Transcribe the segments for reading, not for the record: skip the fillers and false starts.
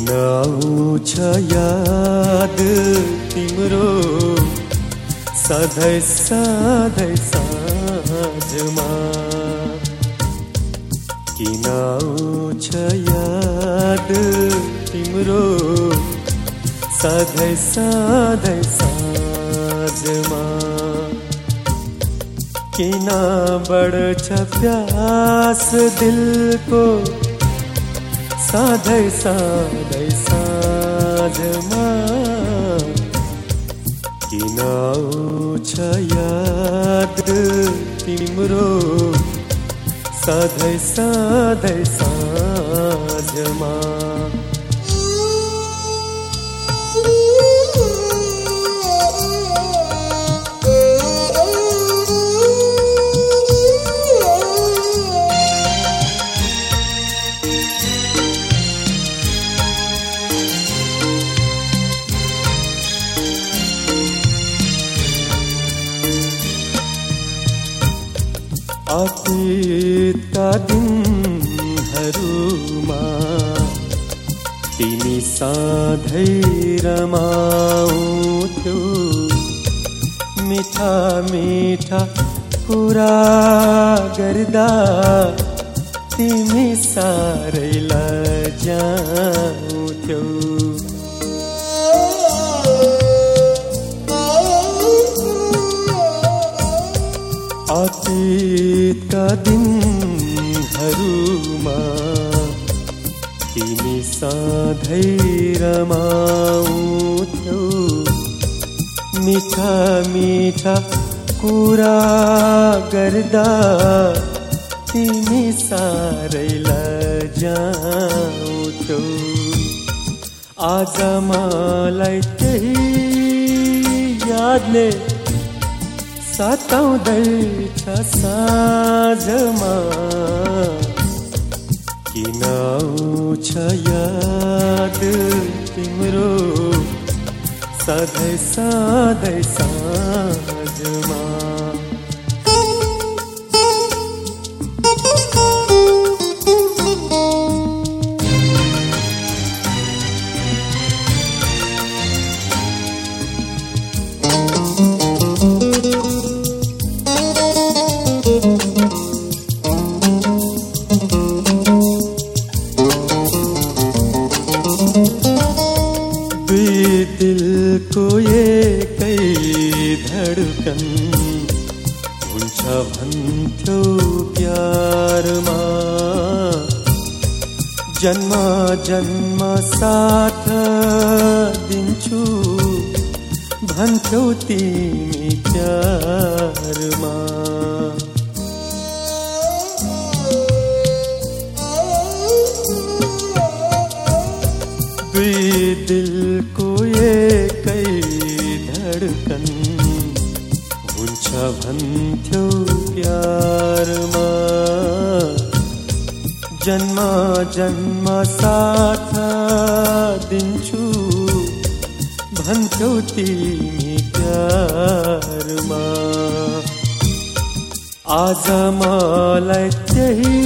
किन आउँछ याद तिम्रो सधैँ सधैँ साँझमा, किन आउँछ याद तिम्रो सधैँ सधैँ साँझमा, किन बढ्छ प्यास दिलको सधैँ सधैँ साँझमा, किन आउँछ याद तिम्रो सधैँ सधैँ साँझमा। अतीतका दिनहरूमा तिमी सधैँ रमाउँथ्यौ, मिठा मिठा कुरा गर्दा तिमी साह्रै लजाउँथ्यौ। अतीतका दिनहरूमा तिमी सधैँ रमाउँथ्यौ, मिठा मिठा कुरा गर्दा तिमी साह्रै लजाउँथ्यौ। आज मलाई त्यही यादले सताउँदैछ साँझमा, किन आउँछ याद तिम्रो सधैँ सधैँ साँझमा। दिलको एकै धडकन हुन्छ भन्थ्यौ प्यारमा, जन्म जन्म साथ दिन्छु भन्थ्यौ तिमी प्यारमा। दुई दिलको एकै धडकन हुन्छ भन्थ्यौ प्यारमा, जन्म जन्म साथ दिन्छु भन्थ्यौ तिमी प्यारमा। आज मलाई त्यही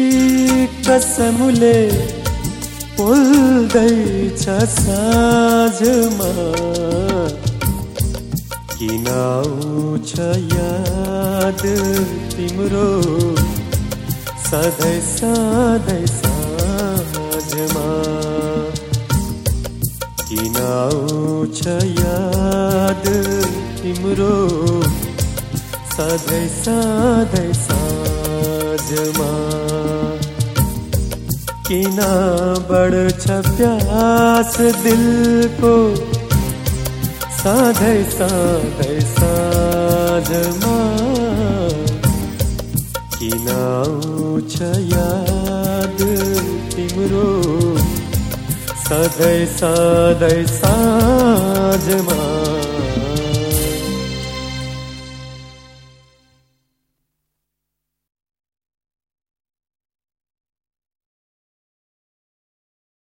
कसमले बोल्दैछ साँझमा, किन आउँछ याद तिम्रो सधैँ सधैँ साँझमा, किन आउँछ याद तिम्रो सधैँ सधैँ साँझमा, किन बढ्छ प्यास दिलको सधैँ सधैँ साँझमा, किन आउँछ याद तिम्रो सधैँ सधैँ साँझमा।